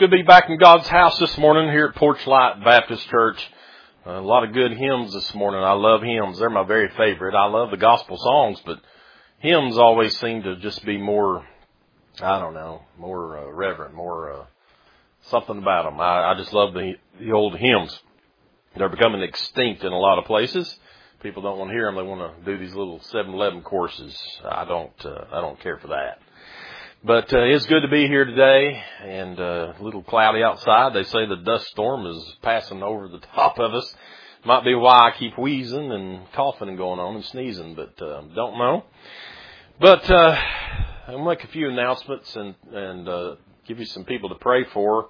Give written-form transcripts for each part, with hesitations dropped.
good to be back in God's house this morning here at Porchlight Baptist Church. A lot of good hymns this morning. I love hymns. They're my very favorite. I love the gospel songs, but hymns always seem to just be more, more reverent, more something about them. I just love the old hymns. They're becoming extinct in a lot of places. People don't want to hear them. They want to do these little 7-Eleven courses. I don't care for that. But it's good to be here today, and a little cloudy outside. They say the dust storm is passing over the top of us. Might be why I keep wheezing and coughing and going on and sneezing, but don't know. But I'll make a few announcements and give you some people to pray for.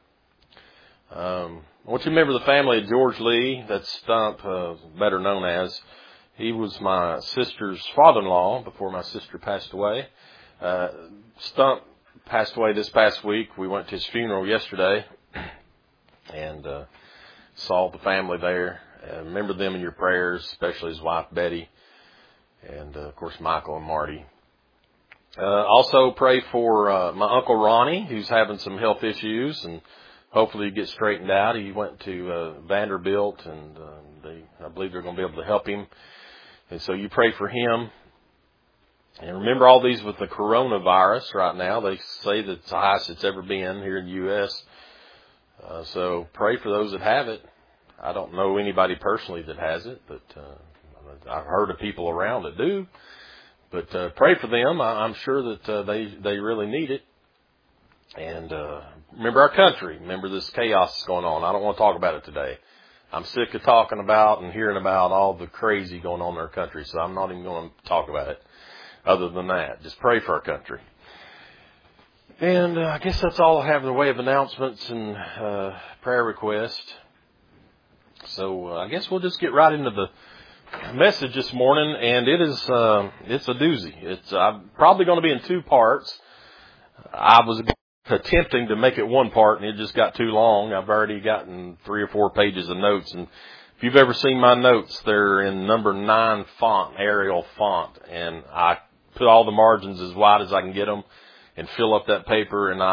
I want you to remember the family of George Lee. That's Stump, better known as. He was my sister's father-in-law before my sister passed away. Stump passed away this past week. We went to his funeral yesterday and saw the family there. Remember them in your prayers, especially his wife Betty and, of course, Michael and Marty. Also pray for my Uncle Ronnie, who's having some health issues, and hopefully he gets straightened out. He went to Vanderbilt, and I believe they're going to be able to help him. And so you pray for him. And remember all these with the coronavirus right now. They say that it's the highest it's ever been here in the U.S. So pray for those that have it. I don't know anybody personally that has it, but I've heard of people around that do. But pray for them. I'm sure that they really need it. And remember our country. Remember this chaos that's going on. I don't want to talk about it today. I'm sick of talking about and hearing about all the crazy going on in our country, so I'm not even going to talk about it. Other than that, just pray for our country. And I guess that's all I have in the way of announcements and prayer requests. So I guess we'll just get right into the message this morning, and it's a doozy. It's probably going to be in two parts. I was attempting to make it one part, and it just got too long. I've already gotten 3 or 4 pages of notes, and if you've ever seen my notes, they're in number 9 font, Arial font, and I put all the margins as wide as I can get them and fill up that paper. And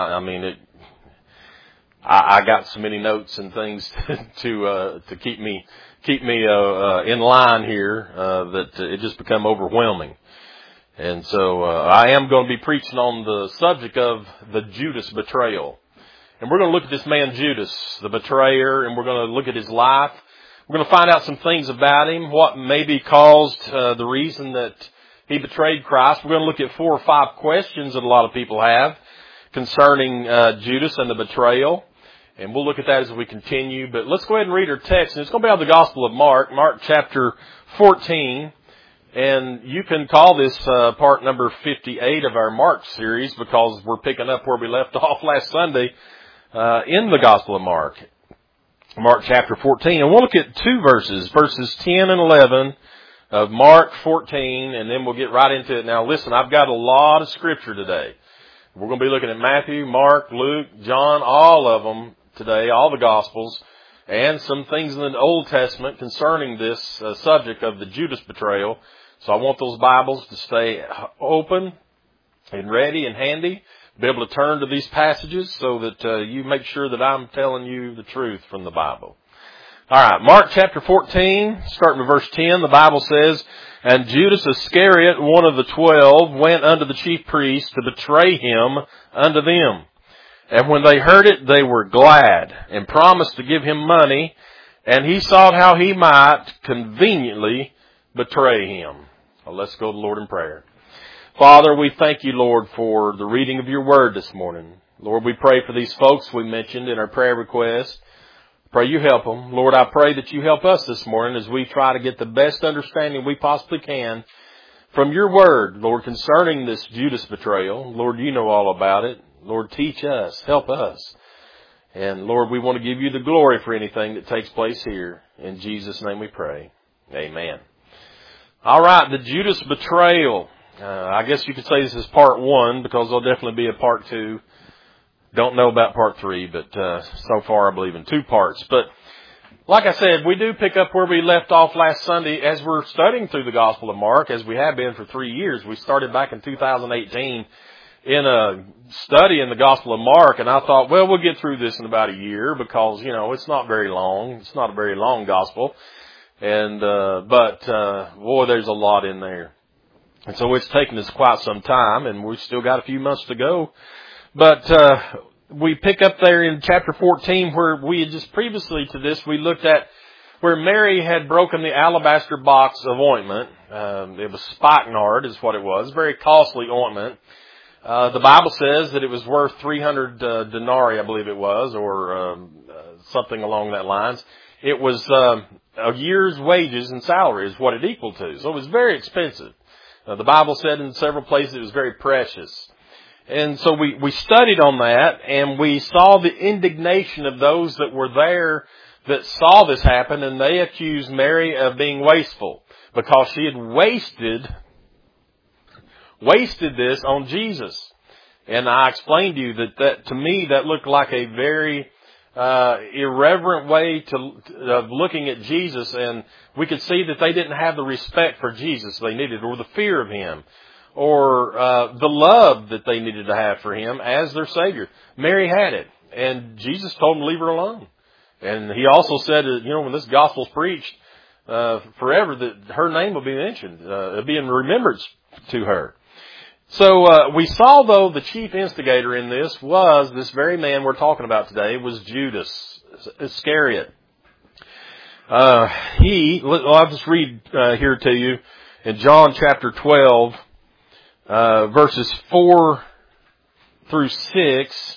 I got so many notes and things to keep me in line here that it just become overwhelming. And so I am going to be preaching on the subject of the Judas betrayal. And we're going to look at this man Judas, the betrayer, and we're going to look at his life. We're going to find out some things about him, what maybe caused the reason that he betrayed Christ. We're going to look at 4 or 5 questions that a lot of people have concerning Judas and the betrayal. And we'll look at that as we continue. But let's go ahead and read our text. And it's going to be out of the Gospel of Mark, Mark chapter 14. And you can call this part number 58 of our Mark series because we're picking up where we left off last Sunday in the Gospel of Mark. Mark chapter 14. And we'll look at 2 verses 10 and 11 of Mark 14, and then we'll get right into it. Now listen, I've got a lot of scripture today. We're going to be looking at Matthew, Mark, Luke, John, all of them today, all the Gospels, and some things in the Old Testament concerning this subject of the Judas betrayal. So I want those Bibles to stay open and ready and handy, be able to turn to these passages so that you make sure that I'm telling you the truth from the Bible. All right, Mark chapter 14, starting with verse 10, the Bible says, "And Judas Iscariot, one of the 12, went unto the chief priests to betray him unto them. And when they heard it, they were glad, and promised to give him money, and he sought how he might conveniently betray him." Well, let's go to the Lord in prayer. Father, we thank you, Lord, for the reading of your word this morning. Lord, we pray for these folks we mentioned in our prayer request. Pray you help them. Lord, I pray that you help us this morning as we try to get the best understanding we possibly can from your word, Lord, concerning this Judas betrayal. Lord, you know all about it. Lord, teach us. Help us. And Lord, we want to give you the glory for anything that takes place here. In Jesus' name we pray. Amen. All right, the Judas betrayal. I guess you could say this is part 1 because there'll definitely be a part 2. Don't know about part 3, but so far I believe in 2 parts. But like I said, we do pick up where we left off last Sunday as we're studying through the Gospel of Mark, as we have been for 3 years. We started back in 2018, in a study in the Gospel of Mark, and I thought, well, we'll get through this in about a year because, it's not very long. It's not a very long Gospel. And, boy, there's a lot in there. And so it's taken us quite some time, and we've still got a few months to go. But, we pick up there in chapter 14 where we had just previously to this, we looked at where Mary had broken the alabaster box of ointment. It was spikenard is what it was. Very costly ointment. The Bible says that it was worth 300 denarii, I believe it was, or something along that lines. It was a year's wages and salary is what it equaled to. So it was very expensive. The Bible said in several places it was very precious. And so we studied on that, and we saw the indignation of those that were there that saw this happen, and they accused Mary of being wasteful because she had wasted this on Jesus. And I explained to you that to me that looked like a very irreverent way of looking at Jesus, and we could see that they didn't have the respect for Jesus they needed, or the fear of Him, or the love that they needed to have for Him as their Savior. Mary had it, and Jesus told them to leave her alone. And He also said, when this gospel's preached forever, that her name will be mentioned, it'll be in remembrance to her. So we saw, though, the chief instigator in this was this very man we're talking about today, was Judas Iscariot. I'll just read here to you in John chapter 12, verses 4 through 6,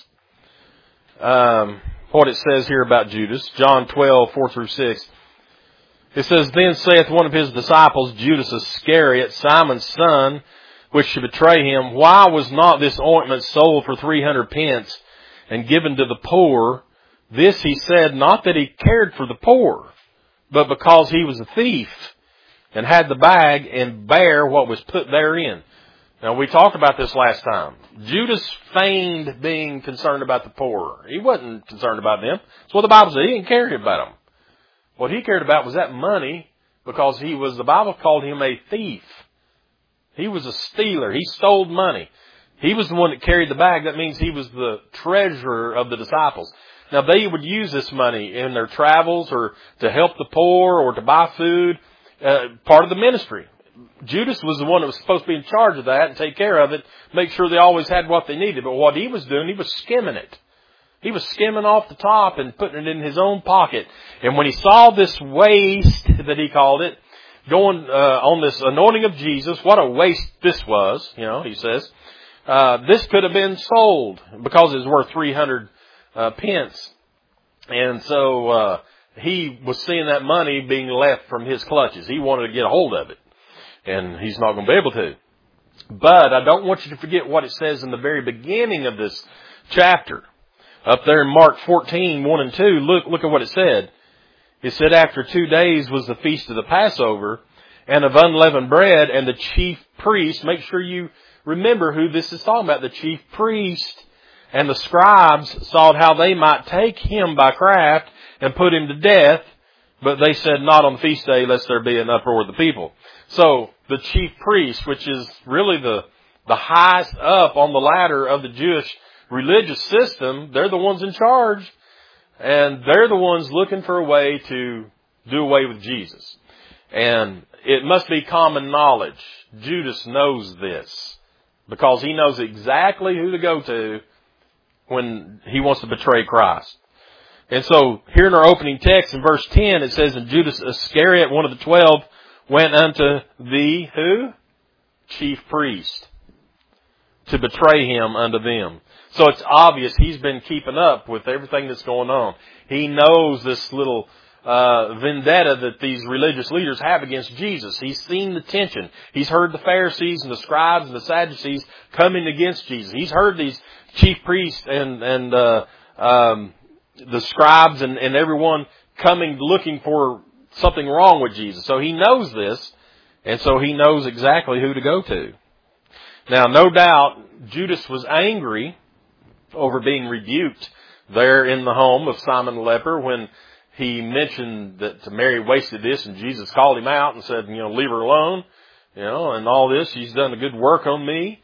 what it says here about Judas. John 12, 4 through 6. It says, Then saith one of his disciples, Judas Iscariot, Simon's son, which should betray him, Why was not this ointment sold for 300 pence and given to the poor? This he said, not that he cared for the poor, but because he was a thief, and had the bag and bare what was put therein. Now, we talked about this last time. Judas feigned being concerned about the poor. He wasn't concerned about them. That's what the Bible said. He didn't care about them. What he cared about was that money, because the Bible called him a thief. He was a stealer. He stole money. He was the one that carried the bag. That means he was the treasurer of the disciples. Now, they would use this money in their travels, or to help the poor, or to buy food, part of the ministry. Judas was the one that was supposed to be in charge of that and take care of it, make sure they always had what they needed. But what he was doing, he was skimming it. He was skimming off the top and putting it in his own pocket. And when he saw this waste, that he called it, going on this anointing of Jesus, what a waste this was, he says. This could have been sold because it was worth 300 pence. And so he was seeing that money being left from his clutches. He wanted to get a hold of it. And he's not going to be able to. But I don't want you to forget what it says in the very beginning of this chapter. Up there in Mark 14, 1 and 2, look at what it said. It said, After 2 days was the feast of the Passover, and of unleavened bread, and the chief priest, make sure you remember who this is talking about, the chief priest and the scribes sought how they might take him by craft and put him to death, but they said, Not on the feast day, lest there be an uproar of the people. So, the chief priest, which is really the highest up on the ladder of the Jewish religious system, they're the ones in charge. And they're the ones looking for a way to do away with Jesus. And it must be common knowledge. Judas knows this, because he knows exactly who to go to when he wants to betray Christ. And so, here in our opening text in verse 10, it says, And Judas Iscariot, one of the 12, went unto the, who? Chief priest, to betray him unto them. So it's obvious he's been keeping up with everything that's going on. He knows this little vendetta that these religious leaders have against Jesus. He's seen the tension. He's heard the Pharisees and the scribes and the Sadducees coming against Jesus. He's heard these chief priests and the scribes and everyone coming looking for something wrong with Jesus. So he knows this, and so he knows exactly who to go to. Now, no doubt, Judas was angry over being rebuked there in the home of Simon the leper when he mentioned that Mary wasted this, and Jesus called him out and said, leave her alone, and all this. She's done a good work on me.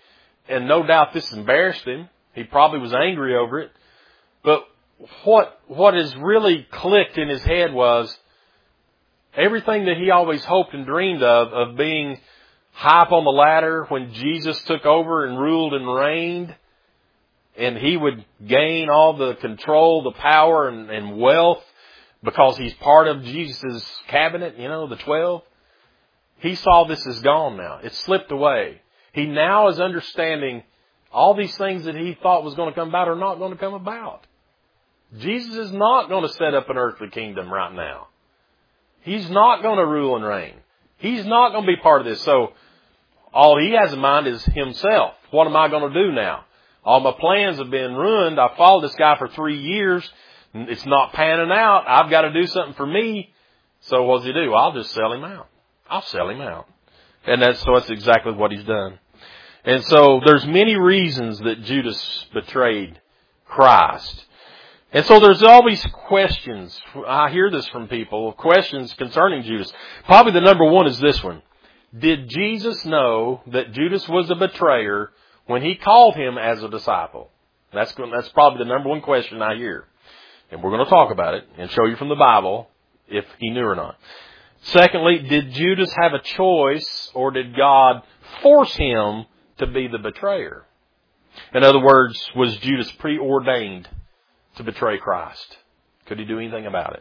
And no doubt this embarrassed him. He probably was angry over it. But what has really clicked in his head was everything that he always hoped and dreamed of being high up on the ladder when Jesus took over and ruled and reigned, and he would gain all the control, the power, and wealth because he's part of Jesus' cabinet, the 12. He saw this as gone now. It slipped away. He now is understanding all these things that he thought was going to come about are not going to come about. Jesus is not going to set up an earthly kingdom right now. He's not going to rule and reign. He's not going to be part of this. So all he has in mind is himself. What am I going to do now? All my plans have been ruined. I followed this guy for 3 years. It's not panning out. I've got to do something for me. So what does he do? I'll just sell him out. I'll sell him out. And that's exactly what he's done. And so there's many reasons that Judas betrayed Christ. And so there's always questions. I hear this from people, questions concerning Judas. Probably the number one is this one. Did Jesus know that Judas was a betrayer when he called him as a disciple? That's probably the number one question I hear. And we're going to talk about it and show you from the Bible if he knew or not. Secondly, did Judas have a choice, or did God force him to be the betrayer? In other words, was Judas preordained to betray Christ? Could he do anything about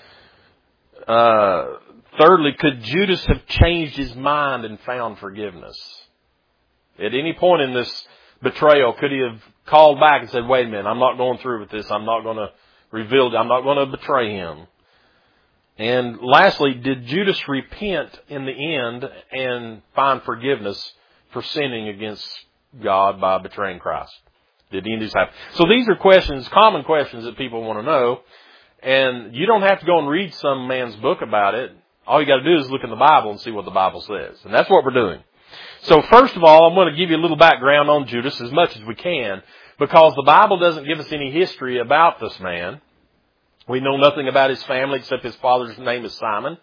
it? Thirdly, could Judas have changed his mind and found forgiveness? At any point in this betrayal, could he have called back and said, wait a minute, I'm not going through with this. I'm not going to I'm not going to betray him. And lastly, did Judas repent in the end and find forgiveness for sinning against God by betraying Christ? Did any of these happen? So these are questions, common questions that people want to know. And you don't have to go and read some man's book about it. All you got to do is look in the Bible and see what the Bible says. And that's what we're doing. So first of all, I'm going to give you a little background on Judas as much as we can, because the Bible doesn't give us any history about this man. We know nothing about his family except his father's name is Simon.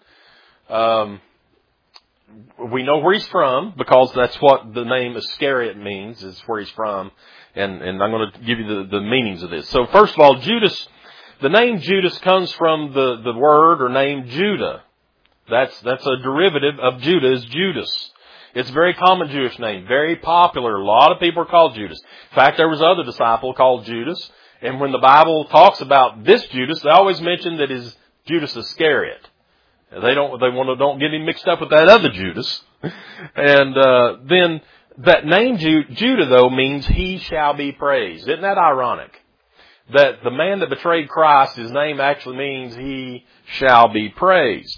We know where he's from because that's what the name Iscariot means, is where he's from. And I'm going to give you the meanings of this. So first of all, Judas, the name Judas comes from the word or name Judah. That's a derivative of Judah is Judas. It's a very common Jewish name, very popular. A lot of people are called Judas. In fact, there was another disciple called Judas. And when the Bible talks about this Judas, they always mention that is Judas Iscariot. Don't get him mixed up with that other Judas. And then that name Judah, though, means he shall be praised. Isn't that ironic? That the man that betrayed Christ, his name actually means he shall be praised.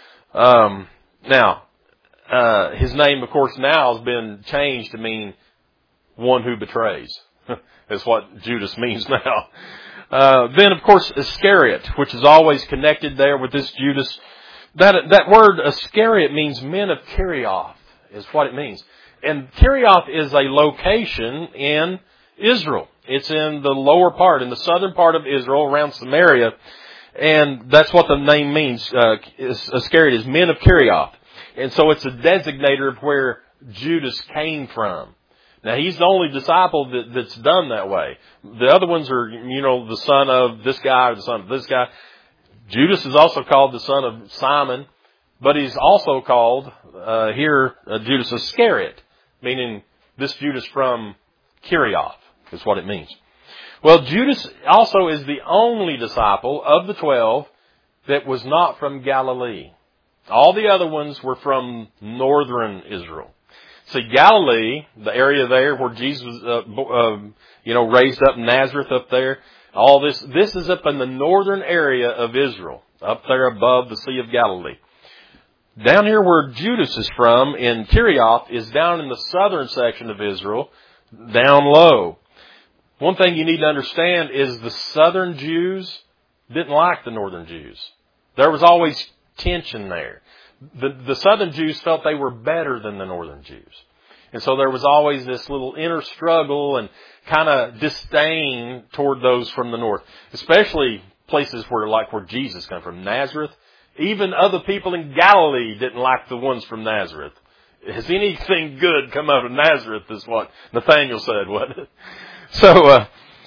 Now, his name, of course, now has been changed to mean one who betrays. That's what Judas means now. Then, of course, Iscariot, which is always connected there with this Judas. That word Iscariot means men of Kerioth, is what it means. And Kerioth is a location in Israel. It's in the lower part, in the southern part of Israel, around Samaria. And that's what the name means. Iscariot is men of Kerioth. And so it's a designator of where Judas came from. Now, he's the only disciple that's done that way. The other ones are, the son of this guy or the son of this guy. Judas is also called the son of Simon, but he's also called here Judas Iscariot, meaning this Judas from Kerioth is what it means. Well, Judas also is the only disciple of the 12 that was not from Galilee. All the other ones were from northern Israel. See, Galilee, the area there where Jesus was, raised up in Nazareth up there, all this is up in the northern area of Israel, up there above the Sea of Galilee. Down here where Judas is from, in Kerioth, is down in the southern section of Israel, down low. One thing you need to understand is the southern Jews didn't like the northern Jews. There was always tension there. The southern Jews felt they were better than the northern Jews. And so there was always this little inner struggle and kind of disdain toward those from the north, especially places where Jesus came from, Nazareth. Even other people in Galilee didn't like the ones from Nazareth. has anything good come out of Nazareth, is what Nathanael said, wasn't it? So,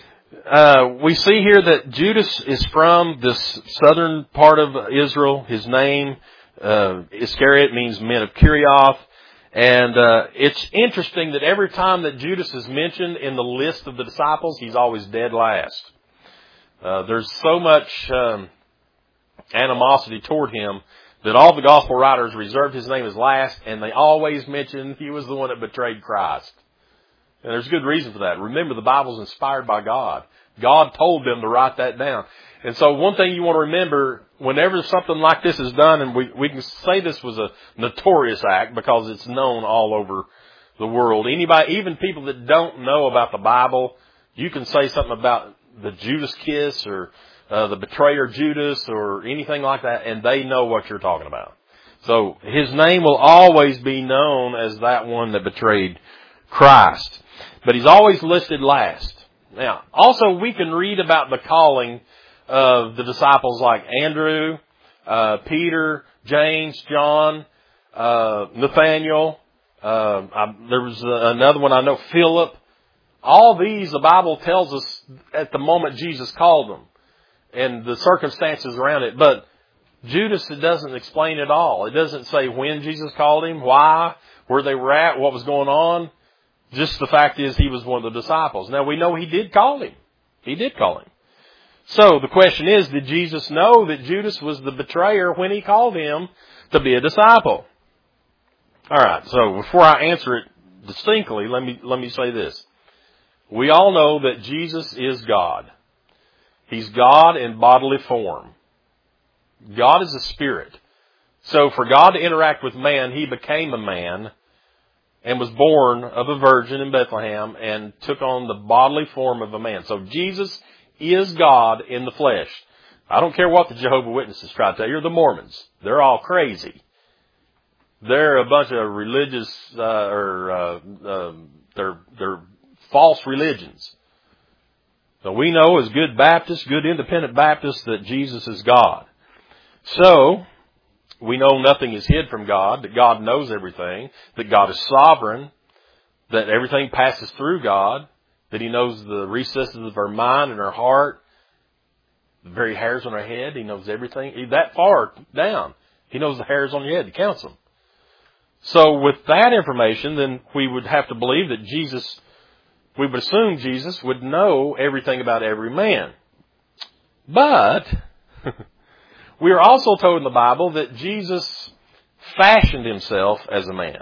we see here that Judas is from this southern part of Israel. His name, Iscariot, means men of Kirioth. And it's interesting that every time that Judas is mentioned in the list of the disciples, he's always dead last. There's so much animosity toward him that all the gospel writers reserved his name as last, and they always mention he was the one that betrayed Christ. And there's good reason for that. Remember, the Bible's inspired by God. God told them to write that down. And so one thing you want to remember, whenever something like this is done, and we can say this was a notorious act because it's known all over the world. Anybody, even people that don't know about the Bible, you can say something about the Judas kiss or the betrayer Judas or anything like that, and they know what you're talking about. So his name will always be known as that one that betrayed Christ. But he's always listed last. Now, also we can read about the calling of the disciples like Andrew, Peter, James, John, Nathanael. There was another one I know, Philip. All these, the Bible tells us at the moment Jesus called them and the circumstances around it. But Judas, it doesn't explain it all. It doesn't say when Jesus called him, why, where they were at, what was going on. Just the fact is he was one of the disciples. Now we know he did call him. He did call him. So the question is, did Jesus know that Judas was the betrayer when he called him to be a disciple? All right. So before I answer it distinctly, let me say this. We all know that Jesus is God. He's God in bodily form. God is a spirit. So for God to interact with man, he became a man and was born of a virgin in Bethlehem and took on the bodily form of a man. So Jesus is God in the flesh. I don't care what the Jehovah's Witnesses try to tell you, or the Mormons. They're all crazy. They're a bunch of religious, they're false religions. So we know as good Baptists, good independent Baptists, that Jesus is God. So we know nothing is hid from God, that God knows everything, that God is sovereign, that everything passes through God, that he knows the recesses of our mind and our heart, the very hairs on our head. He knows everything. That far down, he knows the hairs on your head. He counts them. So with that information, then we would have to believe that Jesus, we would assume Jesus would know everything about every man. But we are also told in the Bible that Jesus fashioned himself as a man.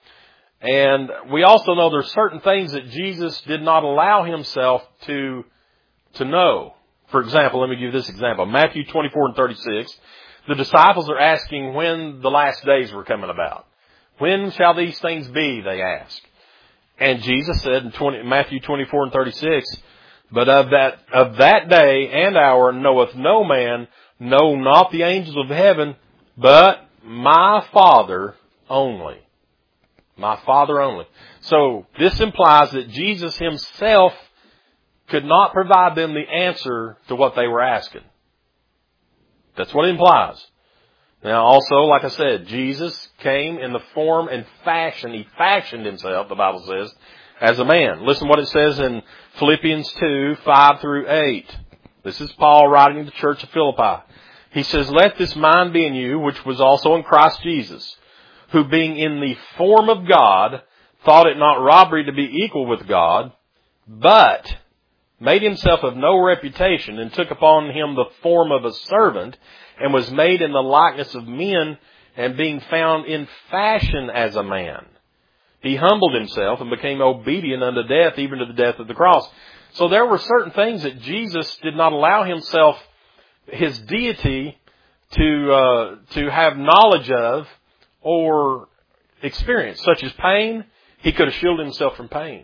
And we also know there's certain things that Jesus did not allow himself to know. For example, let me give you this example. Matthew 24:36. The disciples are asking when the last days were coming about. When shall these things be, they ask. And Jesus said in Matthew 24:36, but of that day and hour knoweth no man, no, not the angels of heaven, but my Father only. My Father only. So this implies that Jesus himself could not provide them the answer to what they were asking. That's what it implies. Now also, like I said, Jesus came in the form and fashion. He fashioned himself, the Bible says, as a man. Listen what it says in Philippians 2:5-8. This is Paul writing to the church of Philippi. He says, let this mind be in you, which was also in Christ Jesus, who being in the form of God, thought it not robbery to be equal with God, but made himself of no reputation, and took upon him the form of a servant, and was made in the likeness of men, and being found in fashion as a man, he humbled himself and became obedient unto death, even to the death of the cross. So there were certain things that Jesus did not allow himself, his deity, to have knowledge of or experience, such as pain. He could have shielded himself from pain.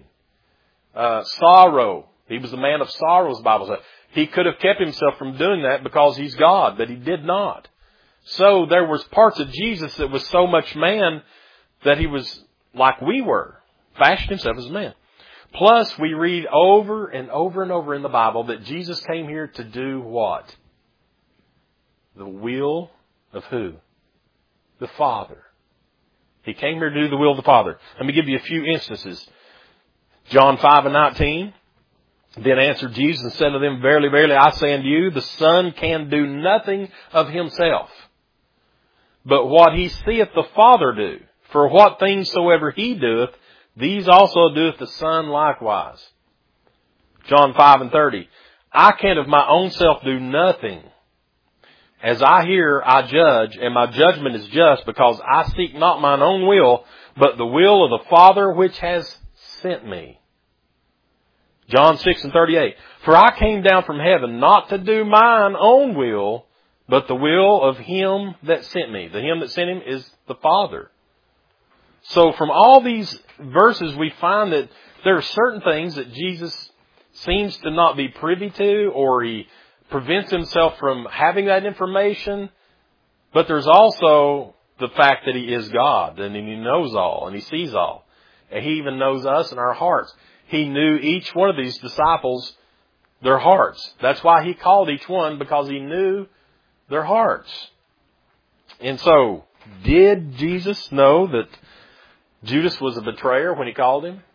Sorrow. He was the man of sorrows, the Bible says. He could have kept himself from doing that because he's God, but he did not. So there was parts of Jesus that was so much man that he was like we were, fashioned himself as a man. Plus, we read over and over and over in the Bible that Jesus came here to do what? The will of who? The Father. He came here to do the will of the Father. Let me give you a few instances. John 5:19. Then answered Jesus and said to them, Verily, verily, I say unto you, the Son can do nothing of himself, but what he seeth the Father do. For what things soever he doeth, these also doeth the Son likewise. John 5:30. I can of my own self do nothing. As I hear, I judge, and my judgment is just, because I seek not mine own will, but the will of the Father which has sent me. John 6:38. For I came down from heaven not to do mine own will, but the will of him that sent me. The him that sent him is the Father. So from all these verses, we find that there are certain things that Jesus seems to not be privy to, or he prevents himself from having that information. But there's also the fact that he is God, and he knows all, and he sees all. And he even knows us and our hearts. He knew each one of these disciples, their hearts. That's why he called each one, because he knew their hearts. And so, did Jesus know that Judas was a betrayer when he called him?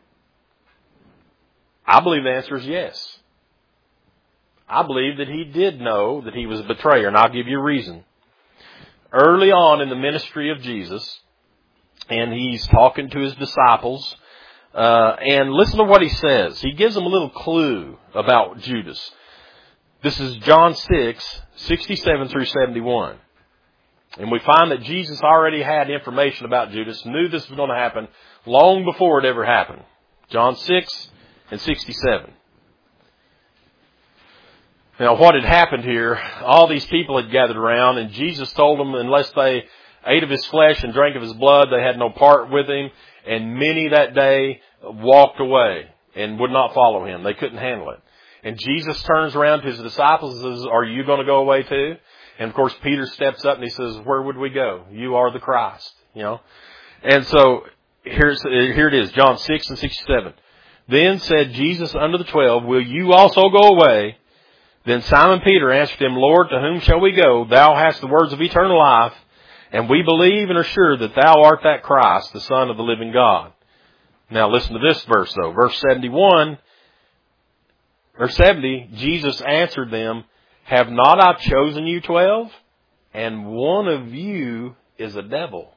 I believe the answer is yes. I believe that he did know that he was a betrayer, and I'll give you a reason. Early on in the ministry of Jesus, and he's talking to his disciples, and listen to what he says. He gives them a little clue about Judas. This is John 6:67 through 71. And we find that Jesus already had information about Judas, knew this was going to happen long before it ever happened. John 6:67. Now, what had happened here, all these people had gathered around, and Jesus told them unless they ate of his flesh and drank of his blood, they had no part with him. And many that day walked away and would not follow him. They couldn't handle it. And Jesus turns around to his disciples and says, are you going to go away too? And of course, Peter steps up and he says, where would we go? You are the Christ, you know. And so, here it is, John 6:67. Then said Jesus unto the 12, will you also go away? Then Simon Peter answered him, Lord, to whom shall we go? Thou hast the words of eternal life, and we believe and are sure that thou art that Christ, the Son of the living God. Now listen to this verse though. Verse 70, Jesus answered them, have not I chosen you 12? And one of you is a devil.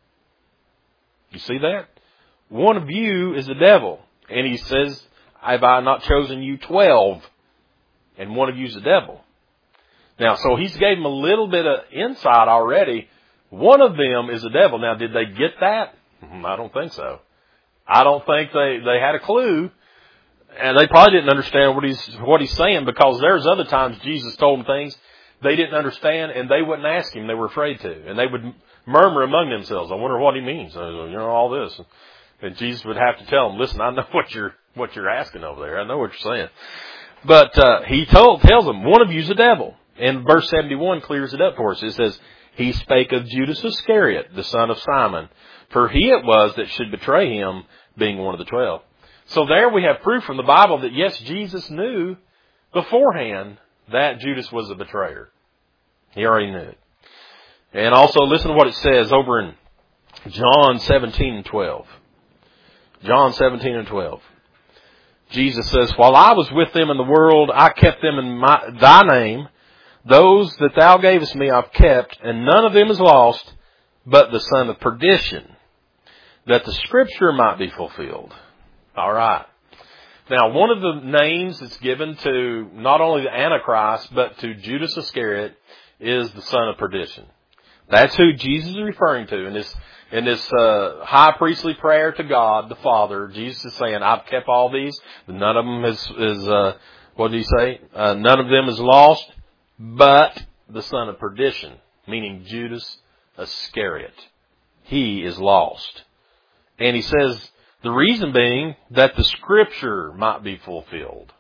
You see that? One of you is a devil. And he says, have I not chosen you 12? And one of you is a devil. Now, so he's gave them a little bit of insight already. One of them is a devil. Now, did they get that? I don't think so. I don't think they had a clue. And they probably didn't understand what he's saying, because there's other times Jesus told them things they didn't understand, and they wouldn't ask him. They were afraid to. And they would murmur among themselves, I wonder what he means. All this. And Jesus would have to tell them, listen, I know what you're asking over there. I know what you're saying. But he tells them, one of you's a devil. And verse 71 clears it up for us. It says, he spake of Judas Iscariot, the son of Simon, for he it was that should betray him, being one of the 12. So there we have proof from the Bible that yes, Jesus knew beforehand that Judas was a betrayer. He already knew it. And also listen to what it says over in John 17:12. John 17:12. Jesus says, while I was with them in the world, I kept them in thy name. Those that thou gavest me I've kept, and none of them is lost, but the son of perdition, that the scripture might be fulfilled. All right. Now, one of the names that's given to not only the Antichrist, but to Judas Iscariot is the son of perdition. That's who Jesus is referring to in this high priestly prayer to God, the Father. Jesus is saying, I've kept all these. None of them is what did he say? None of them is lost, but the son of perdition, meaning Judas Iscariot. He is lost. And he says, the reason being that the scripture might be fulfilled.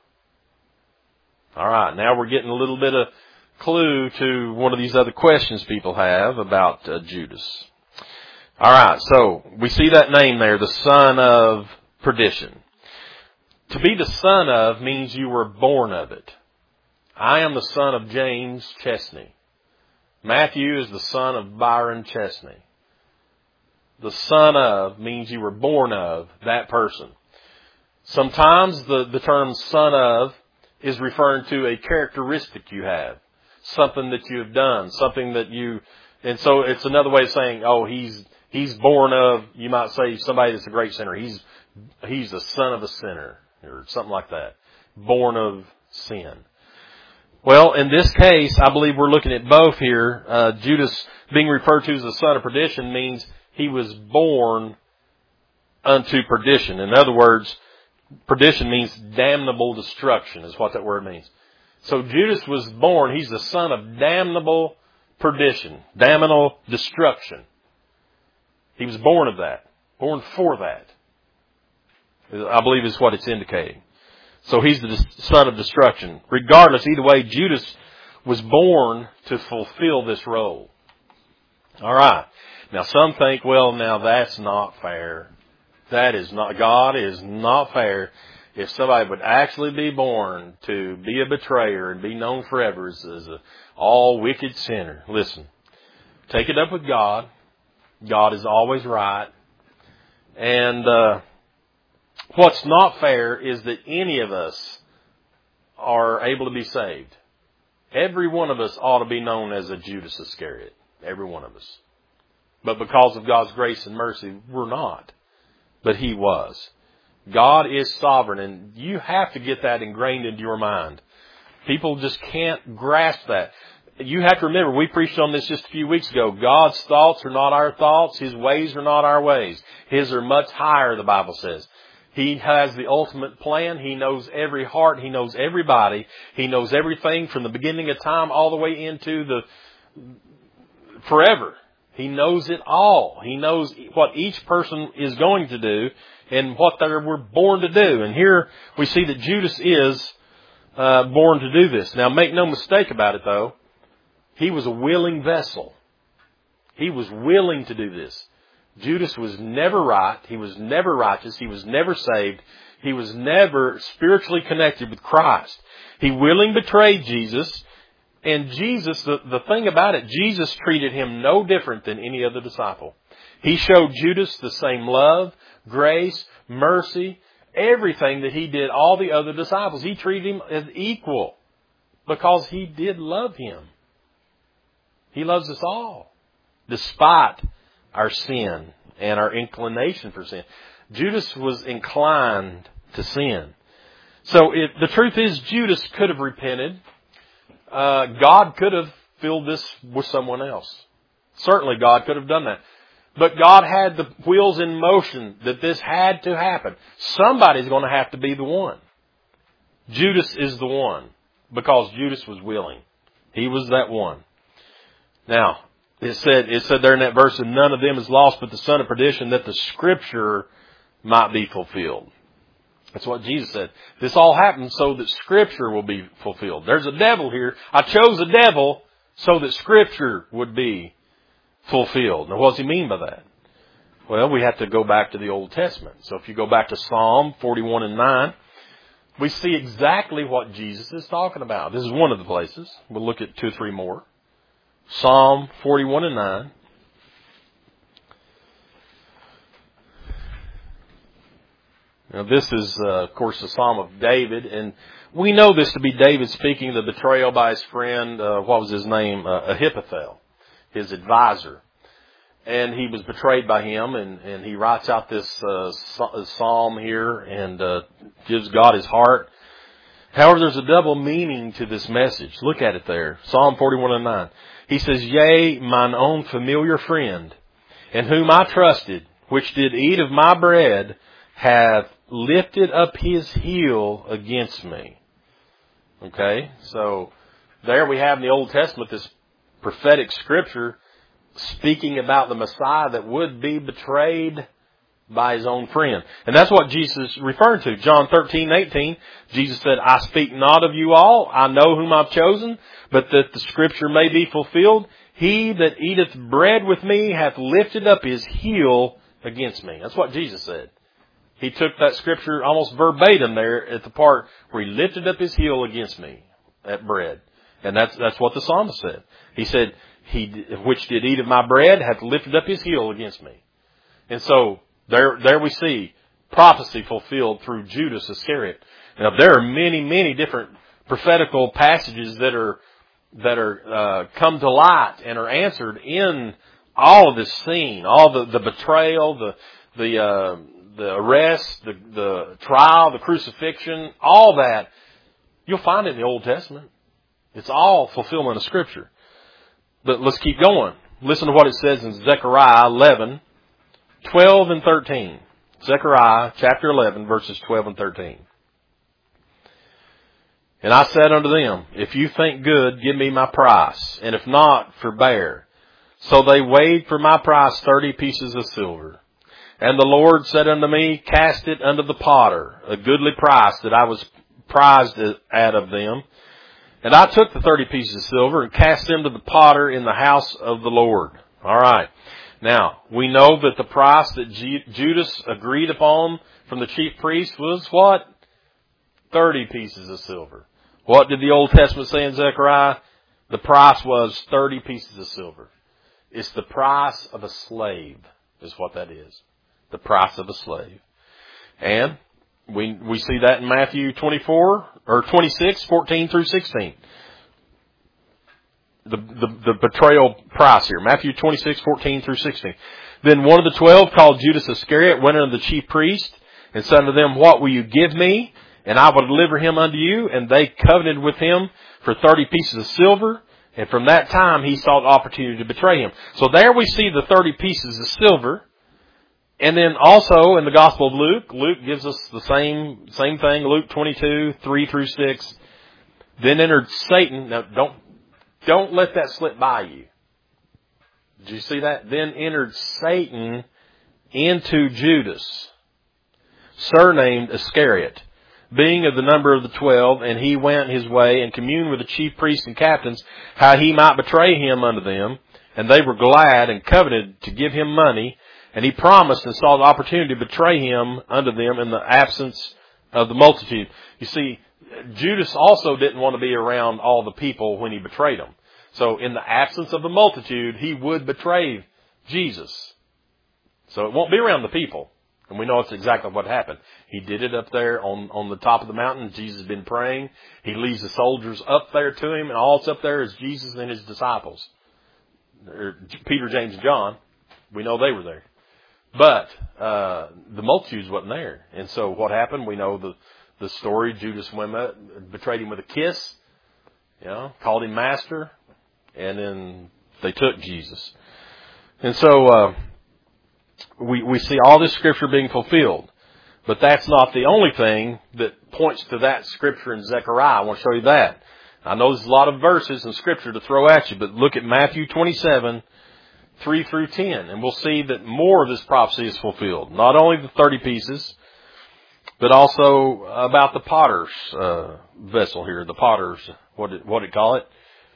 All right, now we're getting a little bit of clue to one of these other questions people have about Judas. All right, so we see that name there, the son of perdition. To be the son of means you were born of it. I am the son of James Chesney. Matthew is the son of Byron Chesney. The son of means you were born of that person. Sometimes the term son of is referring to a characteristic you have. Something that you have done. Something that you... And so it's another way of saying, oh, he's born of, you might say, somebody that's a great sinner. He's the son of a sinner, or something like that. Born of sin. Well, in this case, I believe we're looking at both here. Judas being referred to as the son of perdition means he was born unto perdition. In other words, perdition means damnable destruction, is what that word means. So Judas was born, he's the son of damnable perdition, damnable destruction. He was born of that, born for that. I believe is what it's indicating. So he's the son of destruction. Regardless, either way, Judas was born to fulfill this role. All right. Now some think, well, now that's not fair. That is not, God is not fair. If somebody would actually be born to be a betrayer and be known forever as an all wicked sinner. Listen, take it up with God. God is always right. And what's not fair is that any of us are able to be saved. Every one of us ought to be known as a Judas Iscariot. Every one of us. But because of God's grace and mercy, we're not. But He was. God is sovereign, and you have to get that ingrained into your mind. People just can't grasp that. You have to remember, we preached on this just a few weeks ago. God's thoughts are not our thoughts. His ways are not our ways. His are much higher, the Bible says. He has the ultimate plan. He knows every heart. He knows everybody. He knows everything from the beginning of time all the way into the forever. He knows it all. He knows what each person is going to do and what they were born to do. And here we see that Judas is born to do this. Now, make no mistake about it, though. He was a willing vessel. He was willing to do this. Judas was never right. He was never righteous. He was never saved. He was never spiritually connected with Christ. He willingly betrayed Jesus. And Jesus, the thing about it, Jesus treated him no different than any other disciple. He showed Judas the same love, grace, mercy, everything that He did all the other disciples. He treated him as equal because He did love him. He loves us all, despite our sin and our inclination for sin. Judas was inclined to sin. So the truth is, Judas could have repented. God could have filled this with someone else. Certainly God could have done that. But God had the wheels in motion that this had to happen. Somebody's going to have to be the one. Judas is the one because Judas was willing. He was that one. Now, it said there in that verse that none of them is lost but the son of perdition, that the Scripture might be fulfilled. That's what Jesus said. This all happened so that Scripture will be fulfilled. There's a devil here. I chose a devil so that Scripture would be fulfilled. Now, what does he mean by that? Well, we have to go back to the Old Testament. So if you go back to Psalm 41 and 9, we see exactly what Jesus is talking about. This is one of the places. We'll look at 2 or 3 more. Psalm 41 and 9. Now, this is, of course, the Psalm of David, and we know this to be David speaking of the betrayal by his friend, what was his name? Ahithophel, his advisor. And he was betrayed by him, and he writes out this psalm here and gives God his heart. However, there's a double meaning to this message. Look at it there. Psalm 41 and 9. He says, Yea, mine own familiar friend, in whom I trusted, which did eat of my bread, hath lifted up his heel against me. Okay, so there we have in the Old Testament this prophetic scripture speaking about the Messiah that would be betrayed by his own friend. And that's what Jesus is referring to. John 13:18, Jesus said, I speak not of you all, I know whom I've chosen, but that the scripture may be fulfilled. He that eateth bread with me hath lifted up his heel against me. That's what Jesus said. He took that scripture almost verbatim there at the part where he lifted up his heel against me at bread. And that's what the psalmist said. He said, He which did eat of my bread hath lifted up his heel against me. And so there we see prophecy fulfilled through Judas Iscariot. Now there are many, many different prophetical passages that are come to light and are answered in all of this scene, all the betrayal, the arrest, the trial, the crucifixion, all that. You'll find it in the Old Testament. It's all fulfillment of Scripture. But let's keep going. Listen to what it says in Zechariah 11, 12 and 13. Zechariah chapter 11, verses 12 and 13. And I said unto them, if you think good, give me my price, and if not, forbear. So they weighed for my price 30 pieces of silver. And the Lord said unto me, cast it unto the potter, a goodly price that I was prized at of them. And I took the 30 pieces of silver and cast them to the potter in the house of the Lord. All right. Now, we know that the price that Judas agreed upon from the chief priest was what? 30 pieces of silver. What did the Old Testament say in Zechariah? The price was 30 pieces of silver. It's the price of a slave, is what that is. The price of a slave. And we see that in Matthew 26, 14 through 16. The betrayal price here. Matthew 26, 14 through 16. Then one of the 12, called Judas Iscariot, went unto the chief priest and said unto them, what will you give me? And I will deliver him unto you. And they covenanted with him for 30 pieces of silver. And from that time he sought opportunity to betray him. So there we see the 30 pieces of silver. And then also in the Gospel of Luke gives us the same thing. Luke 22, 3 through 6. Then entered Satan. Now don't let that slip by you. Did you see that? Then entered Satan into Judas, surnamed Iscariot, being of the number of the 12, and he went his way and communed with the chief priests and captains, how he might betray him unto them. And they were glad and covenanted to give him money. And he promised and sought the opportunity to betray him unto them in the absence of the multitude. You see, Judas also didn't want to be around all the people when he betrayed them. So in the absence of the multitude, he would betray Jesus. So it won't be around the people. And we know it's exactly what happened. He did it up there on the top of the mountain. Jesus has been praying. He leads the soldiers up there to him, and all that's up there is Jesus and his disciples. Peter, James, and John. We know they were there. But the multitudes wasn't there. And so what happened? We know the story. Judas went up, betrayed him with a kiss, called him master, and then they took Jesus. And so we see all this Scripture being fulfilled. But that's not the only thing that points to that Scripture in Zechariah. I want to show you that. I know there's a lot of verses in Scripture to throw at you, but look at Matthew 27, 3 through 10, and we'll see that more of this prophecy is fulfilled. Not only the 30 pieces, but also about the potter's vessel here, the potter's, what did it call it?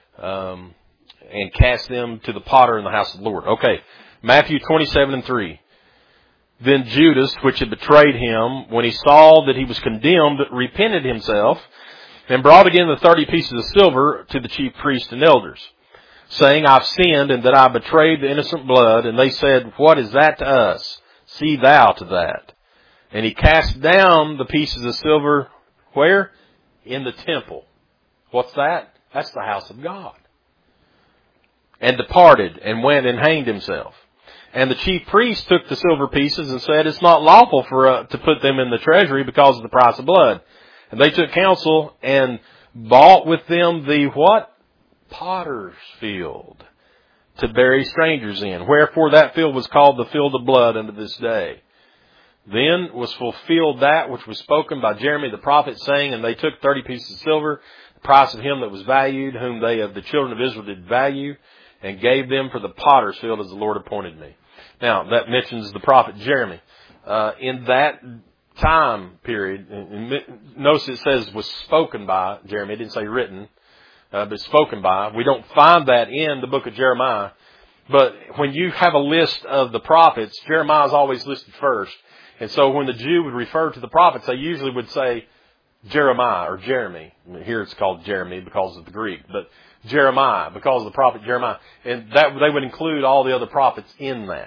And cast them to the potter in the house of the Lord. Okay, Matthew 27 and 3. Then Judas, which had betrayed him, when he saw that he was condemned, repented himself, and brought again the 30 pieces of silver to the chief priests and elders, saying, I've sinned, and that I betrayed the innocent blood. And they said, what is that to us? See thou to that. And he cast down the pieces of silver, where? In the temple. What's that? That's the house of God. And departed, and went and hanged himself. And the chief priest took the silver pieces and said, it's not lawful to put them in the treasury because of the price of blood. And they took counsel and bought with them the what? Potter's field, to bury strangers in. Wherefore that field was called the field of blood unto this day. Then was fulfilled that which was spoken by Jeremy the prophet, saying, and they took 30 pieces of silver, the price of him that was valued, whom they of the children of Israel did value, and gave them for the potter's field as the Lord appointed me. Now, that mentions the prophet Jeremy. In that time period, notice it says was spoken by Jeremy. It didn't say written, but spoken by. We don't find that in the book of Jeremiah. But when you have a list of the prophets, Jeremiah is always listed first. And so when the Jew would refer to the prophets, they usually would say Jeremiah or Jeremy. Here it's called Jeremy because of the Greek, but Jeremiah because of the prophet Jeremiah. And that they would include all the other prophets in that.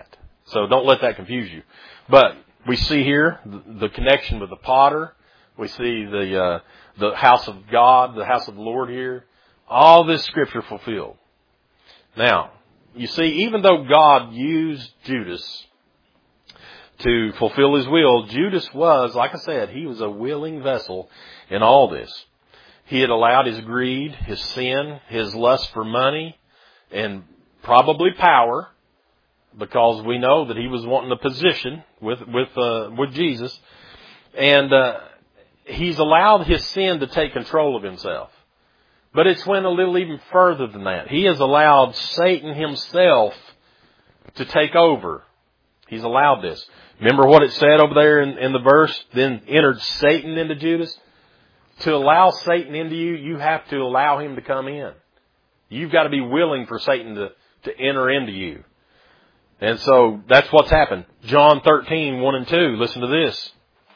So don't let that confuse you. But we see here the connection with the potter. We see the house of God, the house of the Lord here. All this Scripture fulfilled. Now, you see, even though God used Judas to fulfill His will, Judas was, like I said, he was a willing vessel in all this. He had allowed his greed, his sin, his lust for money, and probably power, because we know that he was wanting a position with Jesus, and he's allowed his sin to take control of himself. But it's went a little even further than that. He has allowed Satan himself to take over. He's allowed this. Remember what it said over there in the verse? Then entered Satan into Judas. To allow Satan into you, you have to allow him to come in. You've got to be willing for Satan to enter into you. And so that's what's happened. John 13, 1 and 2. Listen to this.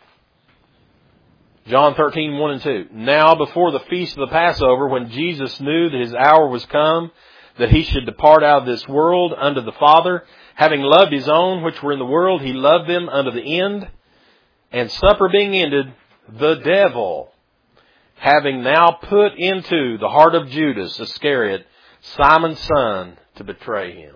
John 13, 1 and 2. Now before the feast of the Passover, when Jesus knew that His hour was come, that He should depart out of this world unto the Father, having loved His own which were in the world, He loved them unto the end. And supper being ended, the devil, having now put into the heart of Judas Iscariot, Simon's son, to betray Him.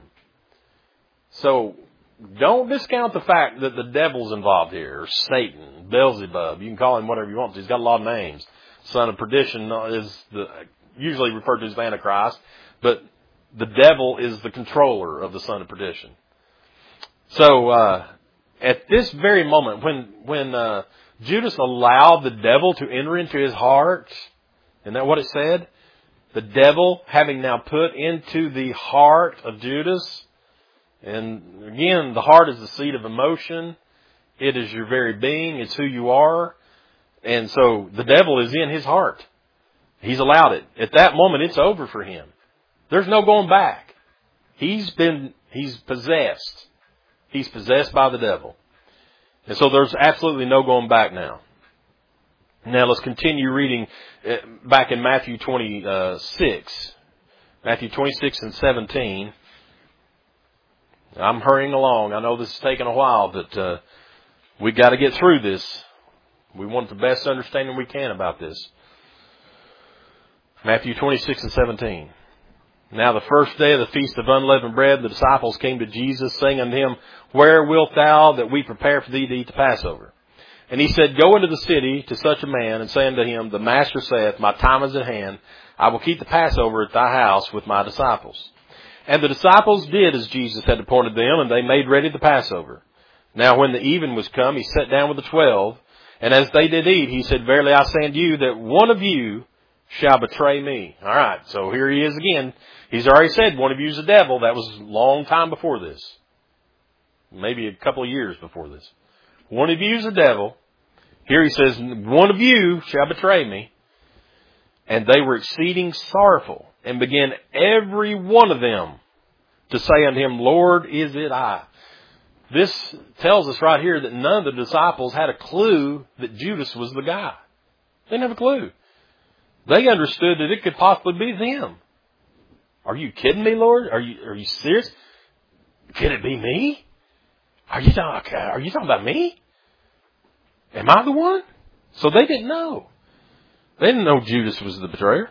So, don't discount the fact that the devil's involved here, or Satan, Beelzebub. You can call him whatever you want to. He's got a lot of names. Son of perdition is usually referred to as the Antichrist, but the devil is the controller of the son of perdition. So, at this very moment, when Judas allowed the devil to enter into his heart, isn't that what it said? The devil having now put into the heart of Judas. And again, the heart is the seat of emotion. It is your very being. It's who you are. And so the devil is in his heart. He's allowed it. At that moment, it's over for him. There's no going back. He's possessed. He's possessed by the devil. And so there's absolutely no going back now. Now let's continue reading back in Matthew 26. Matthew 26 and 17. I'm hurrying along. I know this is taking a while, but we got to get through this. We want the best understanding we can about this. Matthew 26 and 17. Now the first day of the feast of unleavened bread, the disciples came to Jesus, saying unto Him, Where wilt thou that we prepare for thee to eat the Passover? And He said, Go into the city to such a man, and say unto him, The Master saith, My time is at hand. I will keep the Passover at thy house with my disciples. And the disciples did as Jesus had appointed them, and they made ready the Passover. Now when the even was come, He sat down with the 12, and as they did eat, He said, Verily I say unto you, that one of you shall betray me. All right, so here He is again. He's already said one of you is the devil. That was a long time before this. Maybe a couple of years before this. One of you is the devil. Here He says, one of you shall betray me. And they were exceeding sorrowful, and began every one of them to say unto Him, Lord, is it I? This tells us right here that none of the disciples had a clue that Judas was the guy. They didn't have a clue. They understood that it could possibly be them. Are you kidding me, Lord? Are you serious? Could it be me? Are you talking about me? Am I the one? So they didn't know. They didn't know Judas was the betrayer.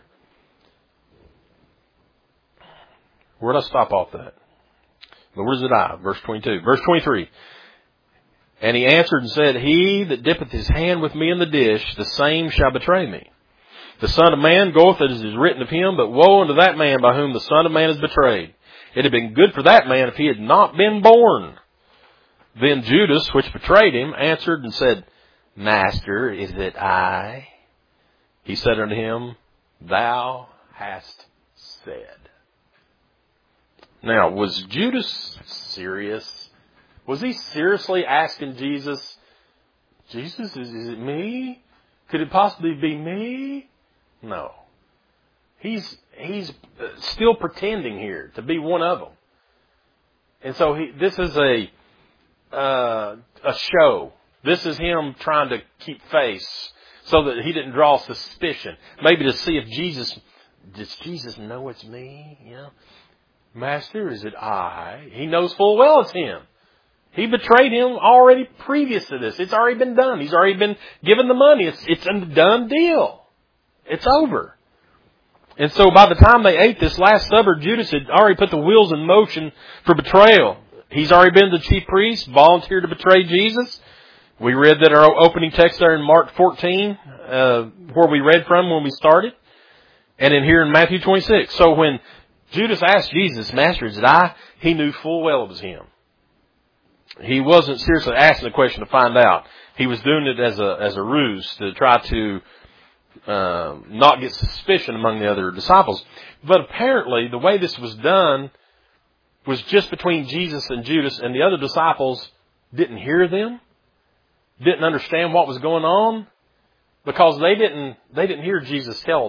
Where did I stop off that? Lord, is it I? Verse 22. Verse 23. And He answered and said, He that dippeth his hand with me in the dish, the same shall betray me. The Son of Man goeth as it is written of Him, but woe unto that man by whom the Son of Man is betrayed. It had been good for that man if he had not been born. Then Judas, which betrayed Him, answered and said, Master, is it I? He said unto him, Thou hast said. Now, was Judas serious? Was he seriously asking Jesus, Jesus, is it me? Could it possibly be me? No. He's still pretending here to be one of them. And so this is a show. This is him trying to keep face so that he didn't draw suspicion. Maybe to see if does Jesus know it's me? You know, Master, is it I? He knows full well it's him. He betrayed him already previous to this. It's already been done. He's already been given the money. It's a done deal. It's over. And so by the time they ate this Last Supper, Judas had already put the wheels in motion for betrayal. He's already been the chief priest, volunteered to betray Jesus. We read that our opening text there in Mark 14, where we read from when we started. And in here in Matthew 26. So when Judas asked Jesus, Master, is it I? He knew full well it was him. He wasn't seriously asking the question to find out. He was doing it as a ruse to try to not get suspicion among the other disciples. But apparently the way this was done was just between Jesus and Judas, and the other disciples didn't hear them, didn't understand what was going on, because they didn't hear Jesus tell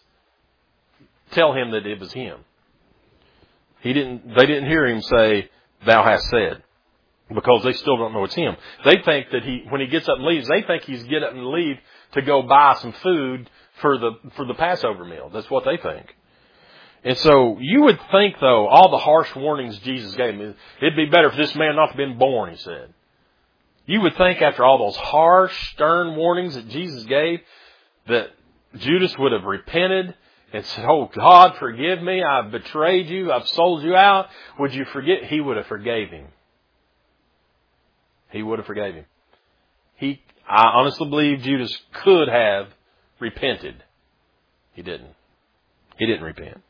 him that it was him. They didn't hear him say, "Thou hast said," because they still don't know it's him. They think that when he gets up and leaves, they think he's get up and leave to go buy some food for the Passover meal. That's what they think. And so you would think, though, all the harsh warnings Jesus gave him, it'd be better for this man not to have been born, he said. You would think after all those harsh, stern warnings that Jesus gave, that Judas would have repented and said, "Oh, God, forgive me. I've betrayed you. I've sold you out. Would you forget?" He would have forgave him. He would have forgave him. I honestly believe Judas could have repented. He didn't. He didn't repent.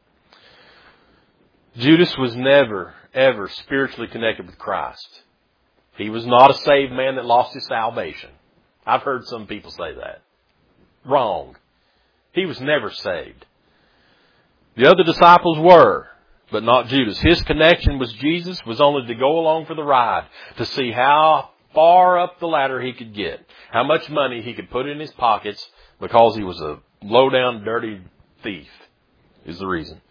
Judas was never, ever spiritually connected with Christ. He was not a saved man that lost his salvation. I've heard some people say that. Wrong. He was never saved. The other disciples were, but not Judas. His connection with Jesus was only to go along for the ride, to see how far up the ladder he could get, how much money he could put in his pockets, because he was a low-down, dirty thief, is the reason.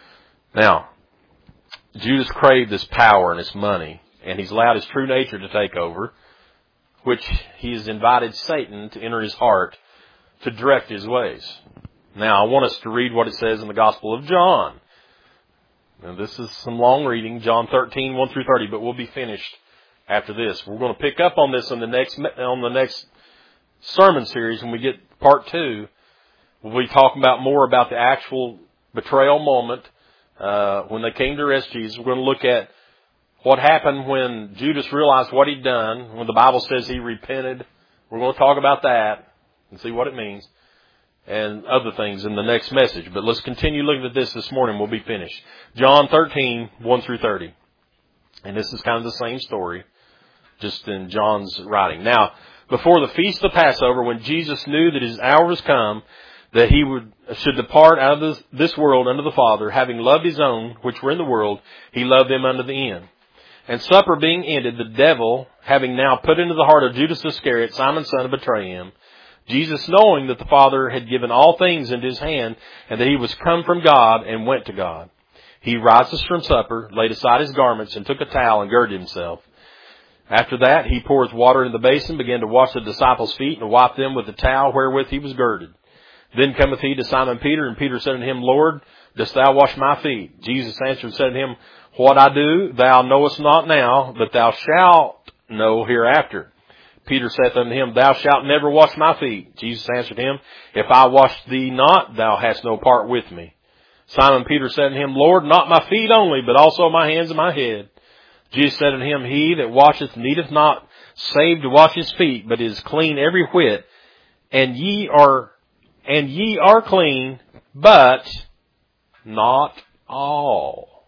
Now, Judas craved this power and this money, and he's allowed his true nature to take over, which he has invited Satan to enter his heart to direct his ways. Now, I want us to read what it says in the Gospel of John. Now, this is some long reading, John 13, 1 through 30, but we'll be finished after this. We're going to pick up on this on the next sermon series when we get part 2. We'll be talking more about the actual betrayal moment when they came to arrest Jesus. We're going to look at what happened when Judas realized what he'd done, when the Bible says he repented. We're going to talk about that and see what it means, and other things in the next message. But let's continue looking at this morning. We'll be finished. John 13, 1 through 30. And this is kind of the same story, just in John's writing. Now, before the feast of Passover, when Jesus knew that his hour was come, that he should depart out of this world unto the Father, having loved his own, which were in the world, he loved them unto the end. And supper being ended, the devil, having now put into the heart of Judas Iscariot, Simon's son, to betray him, Jesus, knowing that the Father had given all things into his hand, and that he was come from God and went to God, he rises from supper, laid aside his garments, and took a towel and girded himself. After that, he pours water into the basin, began to wash the disciples' feet, and wiped them with the towel wherewith he was girded. Then cometh he to Simon Peter, and Peter said unto him, Lord, dost thou wash my feet? Jesus answered and said unto him, What I do thou knowest not now, but thou shalt know hereafter. Peter saith unto him, Thou shalt never wash my feet. Jesus answered him, If I wash thee not, thou hast no part with me. Simon Peter said unto him, Lord, not my feet only, but also my hands and my head. Jesus said unto him, He that washeth needeth not save to wash his feet, but is clean every whit. And ye are clean, but not all.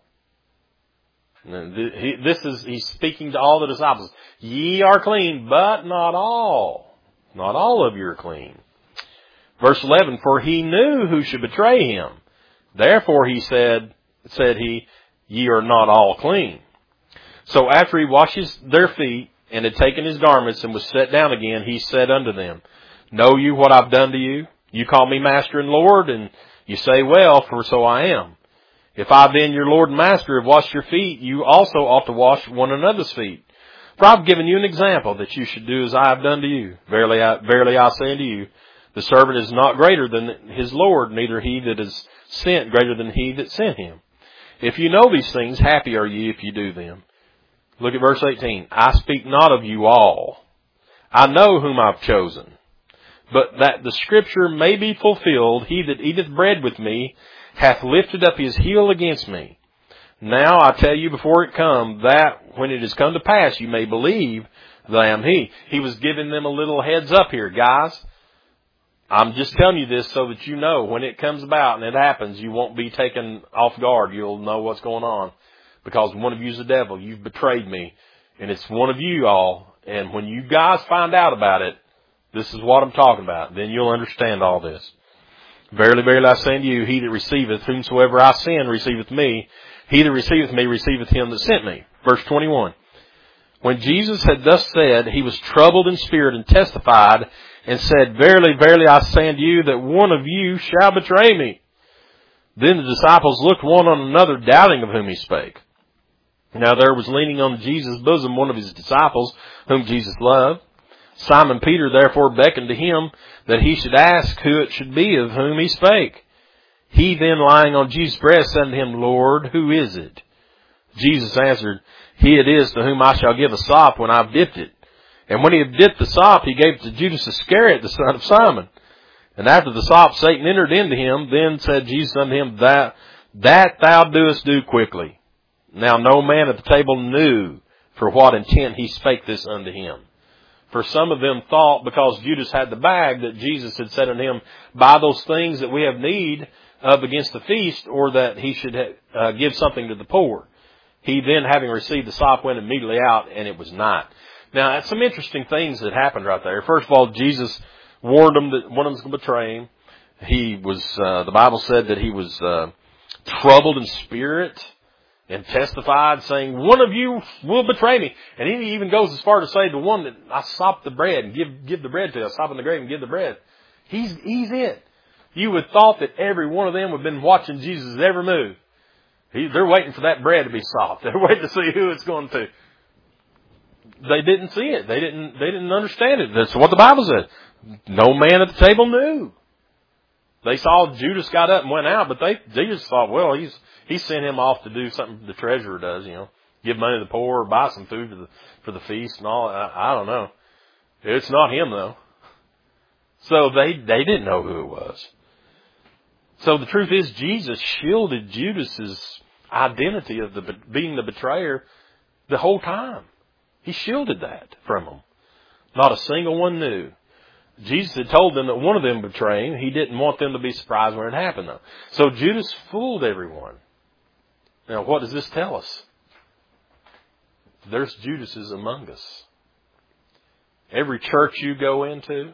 He's speaking to all the disciples. Ye are clean, but not all. Not all of you are clean. Verse 11, For he knew who should betray him. Therefore he said he, Ye are not all clean. So after he washes their feet, and had taken his garments, and was set down again, he said unto them, Know you what I've done to you? You call me Master and Lord, and you say, Well, for so I am. If I then, your Lord and Master, have washed your feet, you also ought to wash one another's feet. For I've given you an example, that you should do as I have done to you. Verily I say unto you, the servant is not greater than his Lord, neither he that is sent greater than he that sent him. If you know these things, happy are ye if you do them. Look at verse 18. I speak not of you all. I know whom I've chosen. But that the scripture may be fulfilled, he that eateth bread with me hath lifted up his heel against me. Now I tell you before it come, that when it is come to pass, you may believe that I am he. He was giving them a little heads up here, guys. I'm just telling you this so that you know when it comes about and it happens, you won't be taken off guard. You'll know what's going on. Because one of you's the devil. You've betrayed me. And it's one of you all. And when you guys find out about it, this is what I'm talking about. Then you'll understand all this. Verily, verily, I say unto you, he that receiveth whomsoever I send receiveth me. He that receiveth me receiveth him that sent me. Verse 21. When Jesus had thus said, he was troubled in spirit and testified and said, Verily, verily, I say unto you that one of you shall betray me. Then the disciples looked one on another, doubting of whom he spake. Now there was leaning on Jesus' bosom one of his disciples, whom Jesus loved. Simon Peter therefore beckoned to him that he should ask who it should be of whom he spake. He then, lying on Jesus' breast, said unto him, Lord, who is it? Jesus answered, He it is to whom I shall give a sop when I've dipped it. And when he had dipped the sop, he gave it to Judas Iscariot, the son of Simon. And after the sop, Satan entered into him. Then said Jesus unto him, That thou doest do quickly. Now no man at the table knew for what intent he spake this unto him. For some of them thought, because Judas had the bag, that Jesus had said unto him, Buy those things that we have need of against the feast, or that he should give something to the poor. He then, having received the sop, went immediately out, and it was night. Now, that's some interesting things that happened right there. First of all, Jesus warned them that one of them was going to betray him. He was, the Bible said that he was troubled in spirit and testified, saying, One of you will betray me. And he even goes as far to say, the one that I sop the bread and give the bread to, I sop in the grave and give the bread. He's it. You would thought that every one of them would have been watching Jesus' every move. They're waiting for that bread to be soft. They're waiting to see who it's going to. They didn't see it. They didn't understand it. That's what the Bible said. No man at the table knew. They saw Judas got up and went out, but they just thought, well, he sent him off to do something the treasurer does, give money to the poor, or buy some food for the feast and all. I don't know. It's not him though. So they didn't know who it was. So the truth is, Jesus shielded Judas's identity of being the betrayer the whole time. He shielded that from them. Not a single one knew. Jesus had told them that one of them would betray him. He didn't want them to be surprised when it happened, though. So Judas fooled everyone. Now, what does this tell us? There's Judases among us. Every church you go into,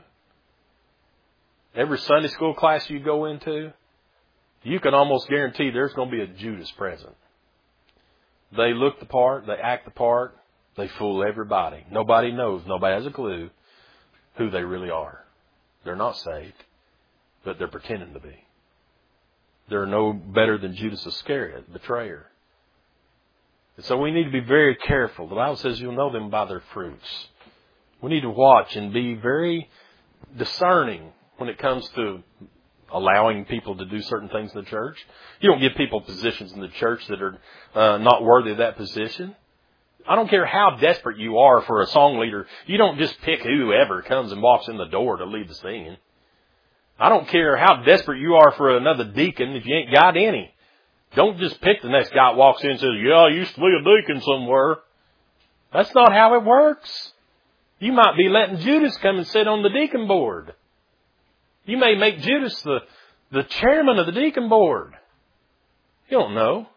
every Sunday school class you go into, you can almost guarantee there's going to be a Judas present. They look the part, they act the part, they fool everybody. Nobody knows, nobody has a clue who they really are. They're not saved, but they're pretending to be. They're no better than Judas Iscariot, betrayer. And so we need to be very careful. The Bible says you'll know them by their fruits. We need to watch and be very discerning when it comes to allowing people to do certain things in the church. You don't give people positions in the church that are not worthy of that position. I don't care how desperate you are for a song leader. You don't just pick whoever comes and walks in the door to lead the singing. I don't care how desperate you are for another deacon if you ain't got any. Don't just pick the next guy that walks in and says, yeah, I used to be a deacon somewhere. That's not how it works. You might be letting Judas come and sit on the deacon board. You may make Judas the chairman of the deacon board. You don't know.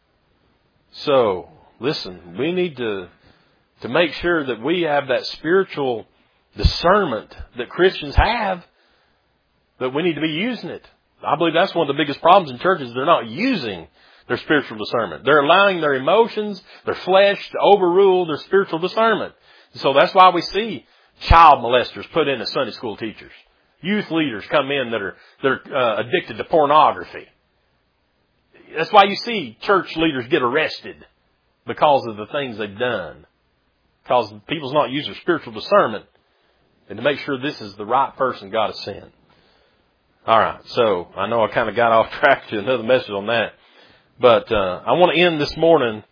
So, listen, we need to make sure that we have that spiritual discernment that Christians have, that we need to be using it. I believe that's one of the biggest problems in churches. They're not using their spiritual discernment. They're allowing their emotions, their flesh, to overrule their spiritual discernment. So that's why we see child molesters put in as Sunday school teachers. Youth leaders come in that are addicted to pornography. That's why you see church leaders get arrested because of the things they've done. Because people's not using their spiritual discernment and to make sure this is the right person God has sent. All right, so I know I kind of got off track to another message on that. But I want to end this morning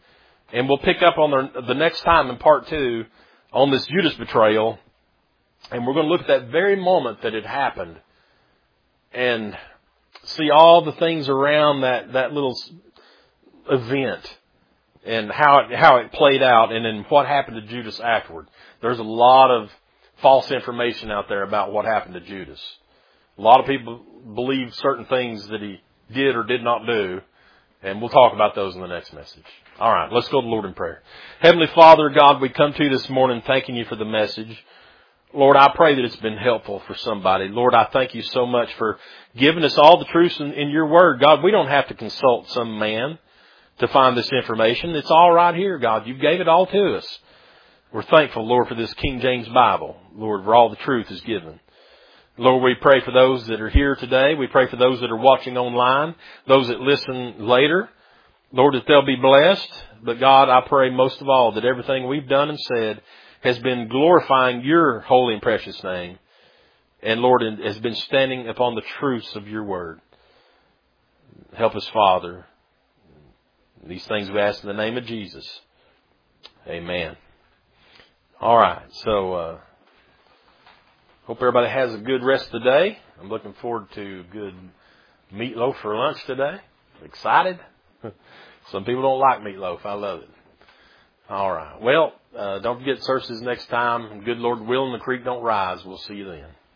And we'll pick up on the next time in part 2 on this Judas betrayal. And we're going to look at that very moment that it happened and see all the things around that little event and how it played out, and then what happened to Judas afterward. There's a lot of false information out there about what happened to Judas. A lot of people believe certain things that he did or did not do, and we'll talk about those in the next message. All right, let's go to the Lord in prayer. Heavenly Father, God, we come to you this morning thanking you for the message. Lord, I pray that it's been helpful for somebody. Lord, I thank you so much for giving us all the truths in your word. God, we don't have to consult some man to find this information. It's all right here, God. You gave it all to us. We're thankful, Lord, for this King James Bible, Lord, where all the truth is given. Lord, we pray for those that are here today. We pray for those that are watching online, those that listen later. Lord, that they'll be blessed. But God, I pray most of all that everything we've done and said has been glorifying your holy and precious name. And Lord, has been standing upon the truths of your word. Help us, Father. These things we ask in the name of Jesus. Amen. All right. So, hope everybody has a good rest of the day. I'm looking forward to good meatloaf for lunch today. Excited? Some people don't like meatloaf. I love it. All right. Well, don't forget services next time. Good Lord willing, the creek don't rise. We'll see you then.